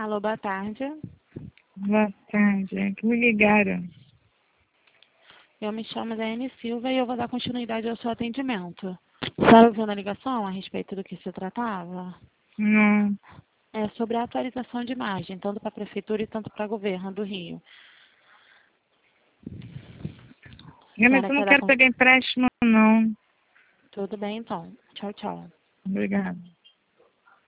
Alô, boa tarde. Boa tarde, é que me ligaram. Eu me chamo Daiane Silva e eu vou dar continuidade ao seu atendimento. A senhora ouviu na ligação a respeito do que se tratava? Não, É sobre a atualização de imagem, tanto para a Prefeitura e tanto para o Governo do Rio. mas eu não quero pegar empréstimo, não. Tudo bem, então. Tchau, tchau. Obrigada.